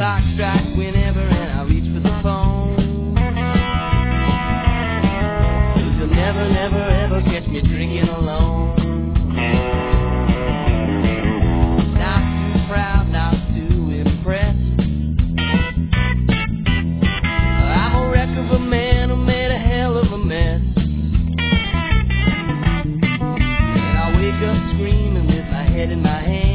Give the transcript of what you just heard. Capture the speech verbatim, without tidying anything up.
clock strikes whenever and I reach for the phone. 'Cause you'll never, never, ever catch me drinking alone. Not too proud, not too impressed. I'm a wreck of a man who made a hell of a mess. And I wake up screaming with my head in my hand.